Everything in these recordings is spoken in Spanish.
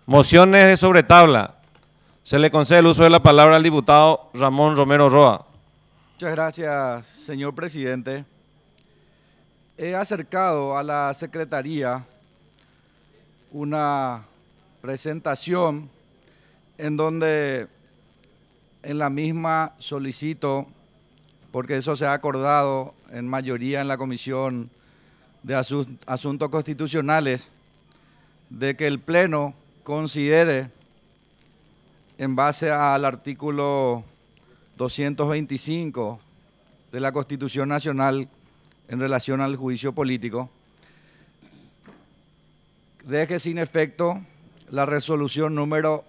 Mociones de sobre tabla. Se le concede el uso de la palabra al diputado Ramón Romero Roa. Muchas gracias, señor presidente. He acercado a la Secretaría una presentación en donde en la misma solicito, porque eso se ha acordado en mayoría en la Comisión de Asuntos Constitucionales, de que el Pleno considere, en base al artículo 225 de la Constitución Nacional en relación al juicio político, deje sin efecto la resolución número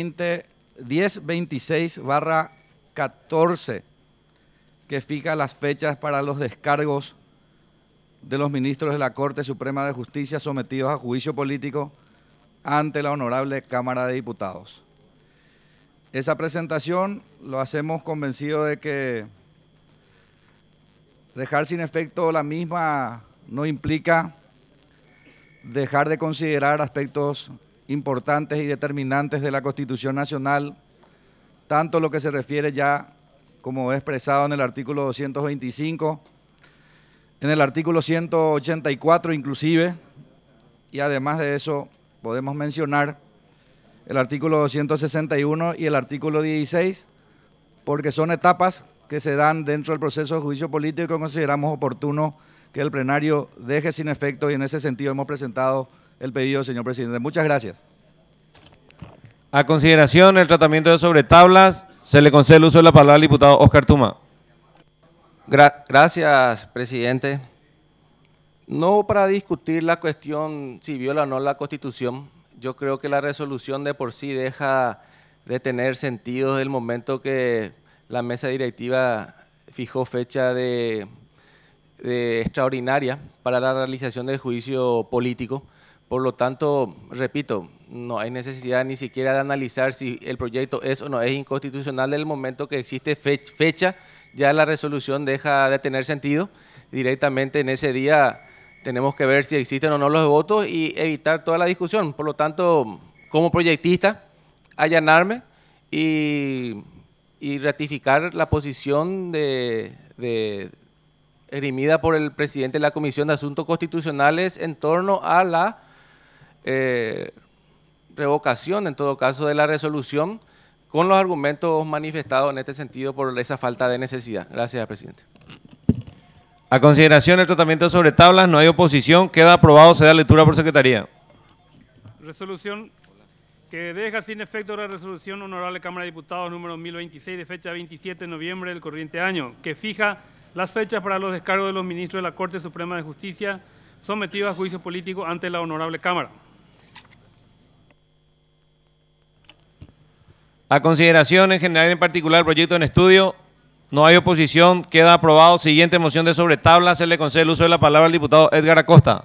1026/14, que fija las fechas para los descargos de los ministros de la Corte Suprema de Justicia sometidos a juicio político ante la Honorable Cámara de Diputados. Esa presentación lo hacemos convencido de que dejar sin efecto la misma no implica dejar de considerar aspectos importantes y determinantes de la Constitución Nacional, tanto lo que se refiere ya, como expresado en el artículo 225, en el artículo 184 inclusive, y además de eso podemos mencionar el artículo 261 y el artículo 16, porque son etapas que se dan dentro del proceso de juicio político y consideramos oportuno que el plenario deje sin efecto, y en ese sentido hemos presentado el pedido, señor presidente. Muchas gracias. A consideración el tratamiento de sobre tablas, se le concede el uso de la palabra al diputado Oscar Tuma. Gracias, presidente. No para discutir la cuestión si viola o no la Constitución. Yo creo que la resolución de por sí deja de tener sentido desde el momento que la mesa directiva fijó fecha de extraordinaria para la realización del juicio político. Por lo tanto, repito, no hay necesidad ni siquiera de analizar si el proyecto es o no es inconstitucional. En el momento que existe fecha, ya la resolución deja de tener sentido. Directamente en ese día tenemos que ver si existen o no los votos y evitar toda la discusión. Por lo tanto, como proyectista, allanarme y ratificar la posición erimida por el presidente de la Comisión de Asuntos Constitucionales en torno a la revocación, en todo caso, de la resolución, con los argumentos manifestados en este sentido por esa falta de necesidad. Gracias, presidente. A consideración el tratamiento sobre tablas, no hay oposición, queda aprobado, se da lectura por secretaría. Resolución que deja sin efecto la resolución Honorable Cámara de Diputados número 1026 de fecha 27 de noviembre del corriente año, que fija las fechas para los descargos de los ministros de la Corte Suprema de Justicia sometidos a juicio político ante la Honorable Cámara. A consideración en general y en particular el proyecto en estudio, no hay oposición, queda aprobado. Siguiente moción de sobre tabla, se le concede el uso de la palabra al diputado Edgar Acosta.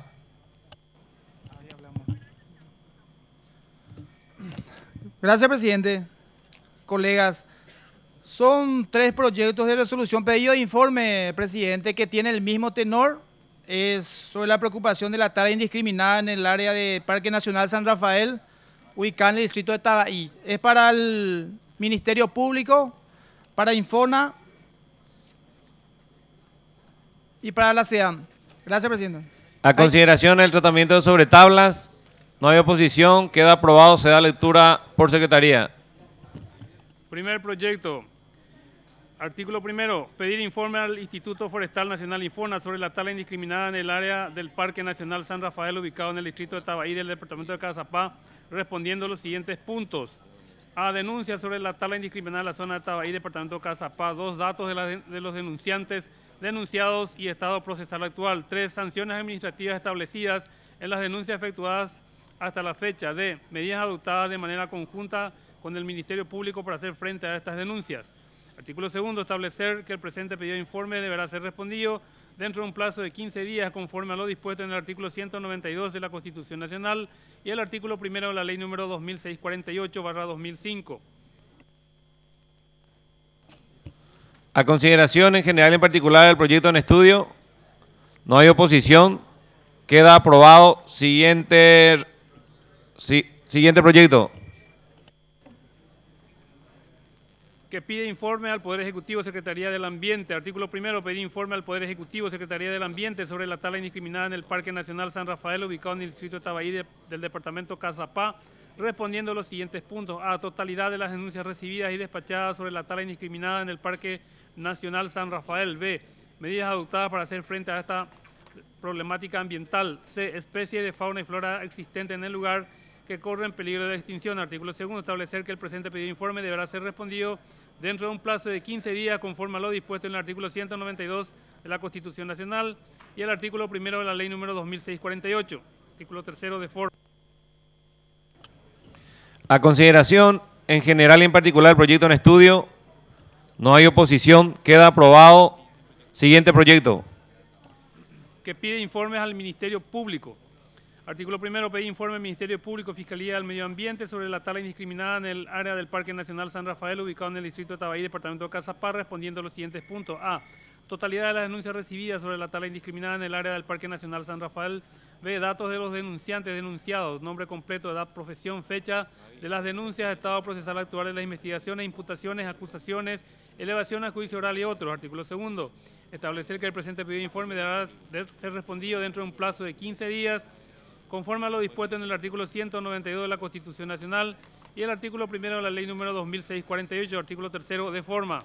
Gracias, presidente. Colegas, son 3 proyectos de resolución, pedido de informe, presidente, que tiene el mismo tenor. Es sobre la preocupación de la tala indiscriminada en el área del Parque Nacional San Rafael, ubicada en el distrito de Tabaí. Es para el Ministerio Público, para Infona y para la SEAM. Gracias, presidente. A consideración el tratamiento de sobre tablas, no hay oposición, queda aprobado, se da lectura por secretaría. Primer proyecto. Artículo primero, pedir informe al Instituto Forestal Nacional Infona sobre la tala indiscriminada en el área del Parque Nacional San Rafael, ubicado en el distrito de Tabaí del departamento de Cazapá, respondiendo los siguientes puntos. A, denuncia sobre la tala indiscriminada en la zona de Tabaí, departamento de Cazapá. 2, datos de los denunciantes, denunciados y estado procesal actual. 3, sanciones administrativas establecidas en las denuncias efectuadas hasta la fecha. D, medidas adoptadas de manera conjunta con el Ministerio Público para hacer frente a estas denuncias. Artículo segundo, establecer que el presente pedido de informe deberá ser respondido dentro de un plazo de 15 días conforme a lo dispuesto en el artículo 192 de la Constitución Nacional y el artículo primero de la Ley número 2648/2005. A consideración en general y en particular el proyecto en estudio, no hay oposición, queda aprobado. Siguiente Siguiente proyecto. Que pide informe al Poder Ejecutivo, Secretaría del Ambiente. Artículo primero, pedir informe al Poder Ejecutivo, Secretaría del Ambiente sobre la tala indiscriminada en el Parque Nacional San Rafael, ubicado en el distrito de Tabaí del departamento Cazapá, respondiendo a los siguientes puntos. A, totalidad de las denuncias recibidas y despachadas sobre la tala indiscriminada en el Parque Nacional San Rafael. B, medidas adoptadas para hacer frente a esta problemática ambiental. C, especies de fauna y flora existentes en el lugar que corren peligro de extinción. Artículo segundo, establecer que el presente pedido de informe deberá ser respondido dentro de un plazo de 15 días conforme a lo dispuesto en el artículo 192 de la Constitución Nacional y el artículo primero de la Ley número 2648. Artículo tercero de forma. A consideración en general y en particular el proyecto en estudio. No hay oposición. Queda aprobado. Siguiente proyecto. Que pide informes al Ministerio Público. Artículo primero, pedir informe al Ministerio Público, Fiscalía del Medio Ambiente sobre la tala indiscriminada en el área del Parque Nacional San Rafael, ubicado en el distrito de Tabaí, departamento de Cazapá, respondiendo a los siguientes puntos. A, totalidad de las denuncias recibidas sobre la tala indiscriminada en el área del Parque Nacional San Rafael. B, datos de los denunciantes denunciados, nombre completo, edad, profesión, fecha de las denuncias, estado procesal actual de las investigaciones, imputaciones, acusaciones, elevación a juicio oral y otros. Artículo segundo, establecer que el presente pedido de informe deberá ser respondido dentro de un plazo de 15 días, conforme a lo dispuesto en el artículo 192 de la Constitución Nacional y el artículo primero de la Ley número 2648, artículo tercero de forma.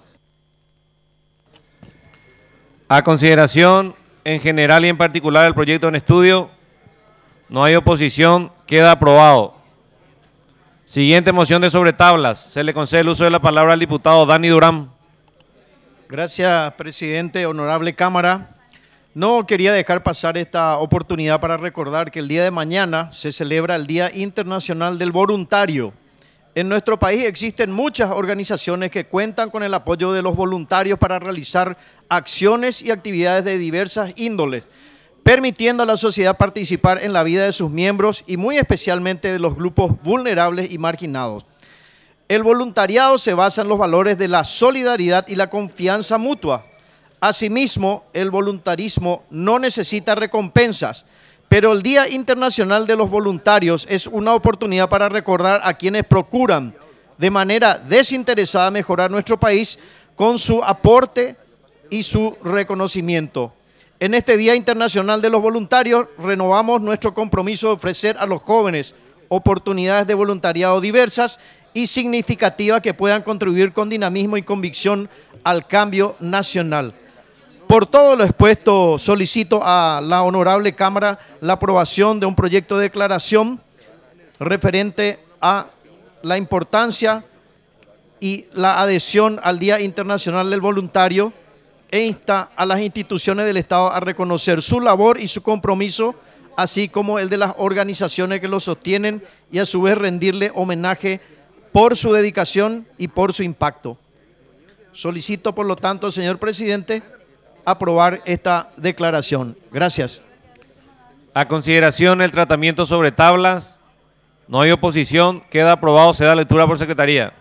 A consideración en general y en particular el proyecto en estudio. No hay oposición. Queda aprobado. Siguiente moción de sobre tablas. Se le concede el uso de la palabra al diputado Dani Durán. Gracias, presidente. Honorable Cámara. No quería dejar pasar esta oportunidad para recordar que el día de mañana se celebra el Día Internacional del Voluntario. En nuestro país existen muchas organizaciones que cuentan con el apoyo de los voluntarios para realizar acciones y actividades de diversas índoles, permitiendo a la sociedad participar en la vida de sus miembros y muy especialmente de los grupos vulnerables y marginados. El voluntariado se basa en los valores de la solidaridad y la confianza mutua. Asimismo, el voluntarismo no necesita recompensas, pero el Día Internacional de los Voluntarios es una oportunidad para recordar a quienes procuran de manera desinteresada mejorar nuestro país con su aporte y su reconocimiento. En este Día Internacional de los Voluntarios renovamos nuestro compromiso de ofrecer a los jóvenes oportunidades de voluntariado diversas y significativas que puedan contribuir con dinamismo y convicción al cambio nacional. Por todo lo expuesto, solicito a la honorable Cámara la aprobación de un proyecto de declaración referente a la importancia y la adhesión al Día Internacional del Voluntario e insta a las instituciones del Estado a reconocer su labor y su compromiso, así como el de las organizaciones que lo sostienen y a su vez rendirle homenaje por su dedicación y por su impacto. Solicito, por lo tanto, señor presidente, aprobar esta declaración. Gracias. A consideración el tratamiento sobre tablas. No hay oposición. Queda aprobado. Se da lectura por secretaría.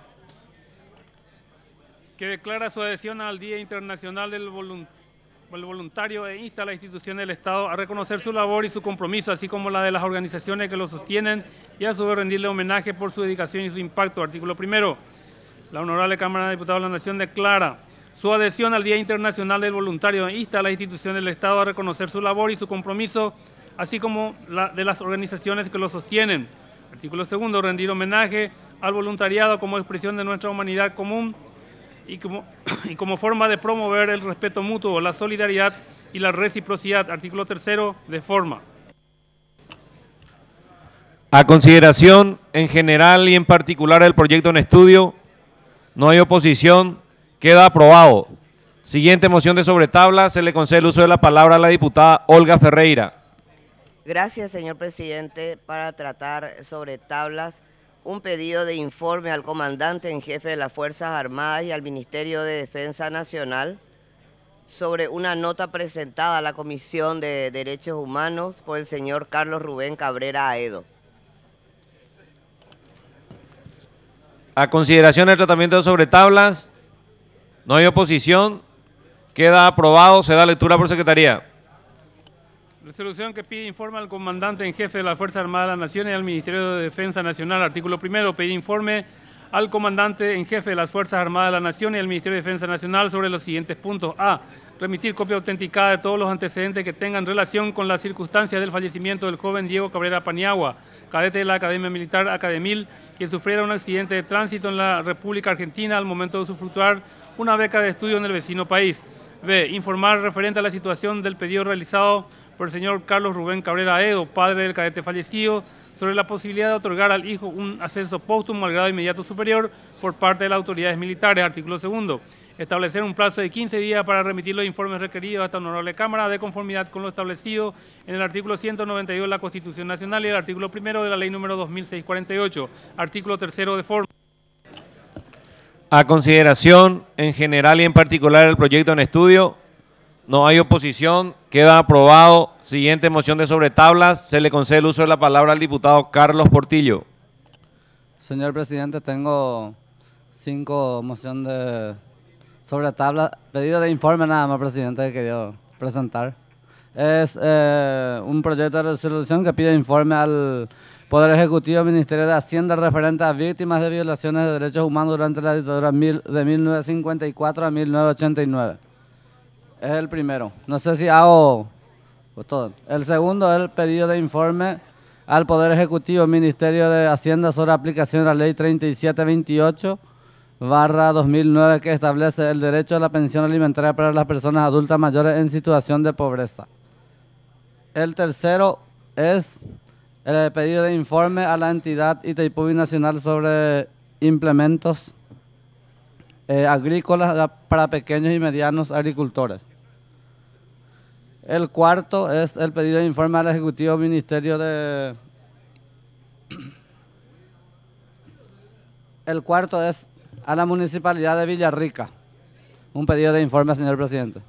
Que declara su adhesión al Día Internacional del Voluntario e insta a las instituciones del Estado a reconocer su labor y su compromiso, así como la de las organizaciones que lo sostienen y a su vez rendirle homenaje por su dedicación y su impacto. Artículo primero. La Honorable Cámara de Diputados de la Nación declara su adhesión al Día Internacional del Voluntario e insta a las instituciones del Estado a reconocer su labor y su compromiso, así como la de las organizaciones que lo sostienen. Artículo segundo, rendir homenaje al voluntariado como expresión de nuestra humanidad común y como forma de promover el respeto mutuo, la solidaridad y la reciprocidad. Artículo tercero, de forma. A consideración en general y en particular el proyecto en estudio. No hay oposición. Queda aprobado. Siguiente moción de sobre tabla. Se le concede el uso de la palabra a la diputada Olga Ferreira. Gracias, señor presidente. Para tratar sobre tablas un pedido de informe al comandante en jefe de las Fuerzas Armadas y al Ministerio de Defensa Nacional sobre una nota presentada a la Comisión de Derechos Humanos por el señor Carlos Rubén Cabrera Aedo. A consideración del tratamiento sobre tablas. No hay oposición. Queda aprobado. Se da lectura por secretaría. Resolución que pide informe al comandante en jefe de la Fuerza Armada de la Nación y al Ministerio de Defensa Nacional. Artículo primero, pedir informe al comandante en jefe de las Fuerzas Armadas de la Nación y al Ministerio de Defensa Nacional sobre los siguientes puntos. A. Remitir copia autenticada de todos los antecedentes que tengan relación con las circunstancias del fallecimiento del joven Diego Cabrera Paniagua, cadete de la Academia Militar Academil, quien sufriera un accidente de tránsito en la República Argentina al momento de usufructuar una beca de estudio en el vecino país. B. Informar referente a la situación del pedido realizado por el señor Carlos Rubén Cabrera Aedo, padre del cadete fallecido, sobre la posibilidad de otorgar al hijo un ascenso póstumo al grado inmediato superior por parte de las autoridades militares. Artículo segundo. Establecer un plazo de 15 días para remitir los informes requeridos a esta honorable Cámara de conformidad con lo establecido en el artículo 192 de la Constitución Nacional y el artículo primero de la Ley número 2648. Artículo tercero de forma. A consideración en general y en particular el proyecto en estudio. No hay oposición. Queda aprobado. Siguiente moción de sobre tablas. Se le concede el uso de la palabra al diputado Carlos Portillo. Señor presidente, tengo 5 mociones sobre tabla. Pedido de informe nada más, presidente, que quería presentar. Es un proyecto de resolución que pide informe al Poder Ejecutivo del Ministerio de Hacienda referente a víctimas de violaciones de derechos humanos durante la dictadura de 1954 a 1989. Es el primero. No sé si hago todo. El segundo es el pedido de informe al Poder Ejecutivo del Ministerio de Hacienda sobre aplicación de la Ley 3728/2009 que establece el derecho a la pensión alimentaria para las personas adultas mayores en situación de pobreza. El tercero es el pedido de informe a la entidad Itaipú Binacional sobre implementos agrícolas para pequeños y medianos agricultores. El cuarto es el pedido de informe al Ejecutivo Ministerio de... El cuarto es a la Municipalidad de Villarrica. Un pedido de informe, señor presidente.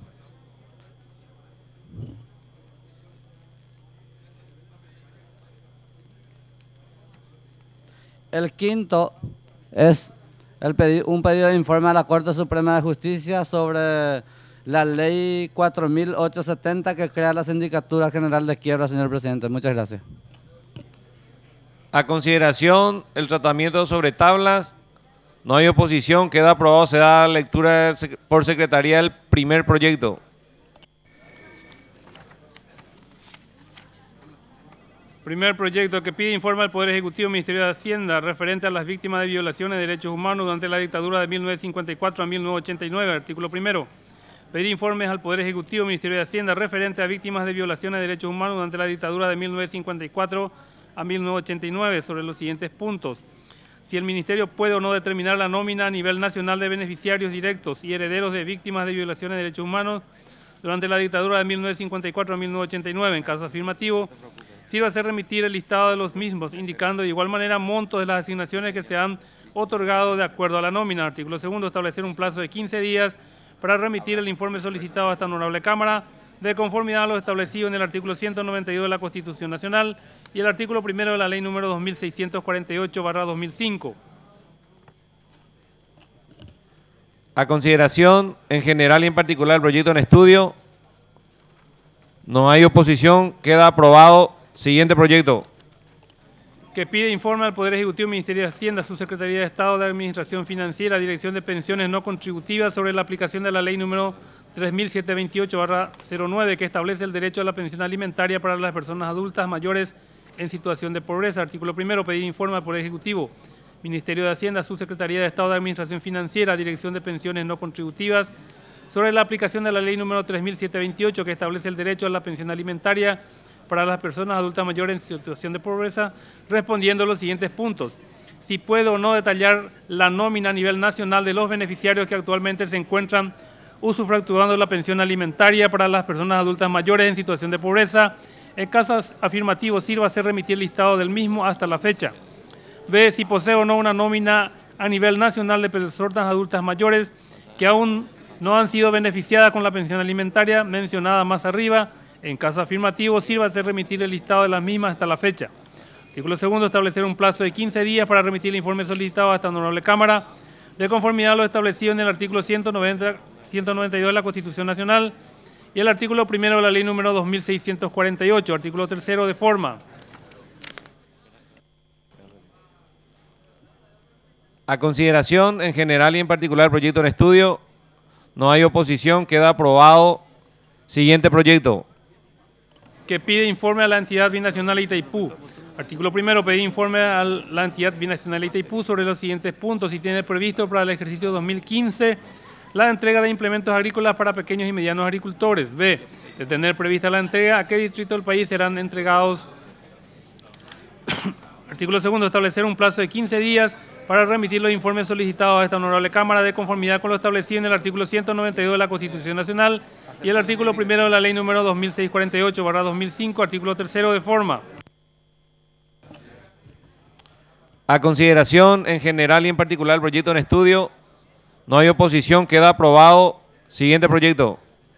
El quinto es un pedido de informe a la Corte Suprema de Justicia sobre la Ley 4870 que crea la Sindicatura General de Quiebra, señor presidente. Muchas gracias. A consideración el tratamiento sobre tablas. No hay oposición. Queda aprobado. Se da lectura por secretaría del primer proyecto. Primer proyecto que pide informe al Poder Ejecutivo del Ministerio de Hacienda referente a las víctimas de violaciones de derechos humanos durante la dictadura de 1954 a 1989. Artículo primero. Pedir informes al Poder Ejecutivo del Ministerio de Hacienda referente a víctimas de violaciones de derechos humanos durante la dictadura de 1954 a 1989 sobre los siguientes puntos. Si el Ministerio puede o no determinar la nómina a nivel nacional de beneficiarios directos y herederos de víctimas de violaciones de derechos humanos durante la dictadura de 1954 a 1989. En caso afirmativo, sirva a remitir el listado de los mismos, indicando de igual manera montos de las asignaciones que se han otorgado de acuerdo a la nómina. Artículo segundo, establecer un plazo de 15 días para remitir el informe solicitado a esta honorable Cámara de conformidad a lo establecido en el artículo 192 de la Constitución Nacional y el artículo primero de la Ley número 2648/2005. A consideración en general y en particular el proyecto en estudio. No hay oposición. Queda aprobado. Siguiente proyecto. Que pide informe al Poder Ejecutivo del Ministerio de Hacienda, Subsecretaría de Estado de Administración Financiera, Dirección de Pensiones No Contributivas sobre la aplicación de la Ley número 3728/09 que establece el derecho a la pensión alimentaria para las personas adultas mayores en situación de pobreza. Artículo primero, pedir informe al Poder Ejecutivo, Ministerio de Hacienda, Subsecretaría de Estado de Administración Financiera, Dirección de Pensiones No Contributivas sobre la aplicación de la Ley número 3728 que establece el derecho a la pensión alimentaria para las personas adultas mayores en situación de pobreza, respondiendo a los siguientes puntos. Si puede o no detallar la nómina a nivel nacional de los beneficiarios que actualmente se encuentran usufructuando la pensión alimentaria para las personas adultas mayores en situación de pobreza. En casos afirmativos, sirva a remitir el listado del mismo hasta la fecha. B. Si posee o no una nómina a nivel nacional de personas adultas mayores que aún no han sido beneficiadas con la pensión alimentaria mencionada más arriba. En caso afirmativo, sirva a remitir el listado de las mismas hasta la fecha. Artículo segundo, establecer un plazo de 15 días para remitir el informe solicitado a esta honorable Cámara, de conformidad a lo establecido en el artículo 192 de la Constitución Nacional y el artículo primero de la ley número 2648, artículo tercero de forma. A consideración en general y en particular el proyecto en estudio, no hay oposición, queda aprobado. Siguiente proyecto. Que pide informe a la entidad binacional Itaipú. Artículo primero, pedir informe a la entidad binacional Itaipú sobre los siguientes puntos. Si tiene previsto para el ejercicio 2015 la entrega de implementos agrícolas para pequeños y medianos agricultores. B, de tener prevista la entrega, ¿a qué distrito del país serán entregados? Artículo segundo, establecer un plazo de 15 días para remitir los informes solicitados a esta honorable Cámara de conformidad con lo establecido en el artículo 192 de la Constitución Nacional y el artículo primero de la ley número 2648/2005, artículo tercero de forma. A consideración en general y en particular el proyecto en estudio, no hay oposición, queda aprobado. Siguiente proyecto.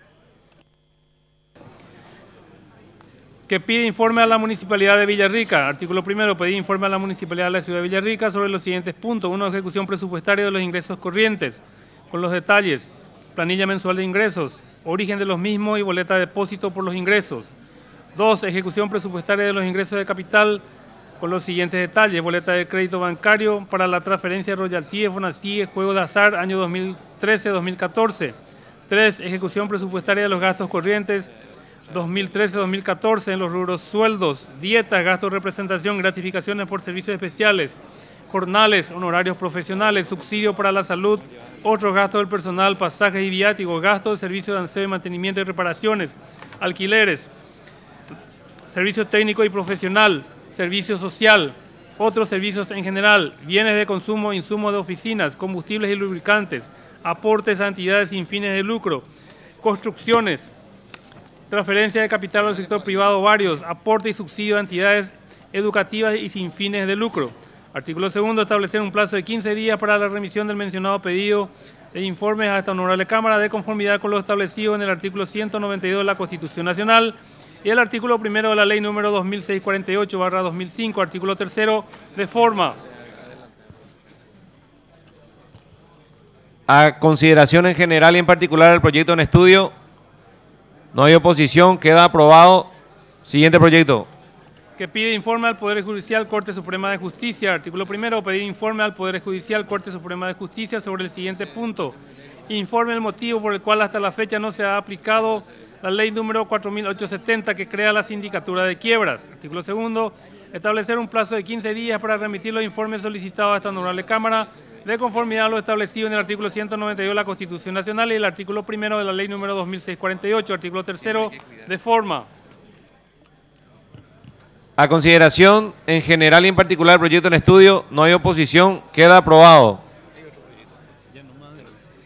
Que pide informe a la Municipalidad de Villarrica. Artículo primero, pedir informe a la Municipalidad de la Ciudad de Villarrica sobre los siguientes puntos. 1. Ejecución presupuestaria de los ingresos corrientes, con los detalles: planilla mensual de ingresos, origen de los mismos y boleta de depósito por los ingresos. 2. Ejecución presupuestaria de los ingresos de capital, con los siguientes detalles: boleta de crédito bancario para la transferencia de royalties, FONACIE, juego de azar, año 2013-2014. 3. Ejecución presupuestaria de los gastos corrientes 2013-2014 en los rubros sueldos, dietas, gastos de representación, gratificaciones por servicios especiales, jornales, honorarios profesionales, subsidio para la salud, otros gastos del personal, pasajes y viáticos, gastos de servicios de aseo, mantenimiento y reparaciones, alquileres, servicio técnico y profesional, servicio social, otros servicios en general, bienes de consumo, insumos de oficinas, combustibles y lubricantes, aportes a entidades sin fines de lucro, construcciones, transferencia de capital al sector privado varios, aporte y subsidio a entidades educativas y sin fines de lucro. Artículo segundo, establecer un plazo de 15 días para la remisión del mencionado pedido de informes a esta honorable Cámara de conformidad con lo establecido en el artículo 192 de la Constitución Nacional y el artículo primero de la ley número 2648/2005, artículo tercero de forma. A consideración en general y en particular el proyecto en estudio, no hay oposición, queda aprobado. Siguiente proyecto. Que pide informe al Poder Judicial, Corte Suprema de Justicia. Artículo primero, pedir informe al Poder Judicial, Corte Suprema de Justicia sobre el siguiente punto. Informe el motivo por el cual hasta la fecha no se ha aplicado la ley número 4870 que crea la Sindicatura de Quiebras. Artículo segundo, establecer un plazo de 15 días para remitir los informes solicitados a esta honorable Cámara de conformidad a lo establecido en el artículo 192 de la Constitución Nacional y el artículo primero de la ley número 2648, artículo tercero de forma. A consideración en general y en particular el proyecto en estudio, no hay oposición, queda aprobado.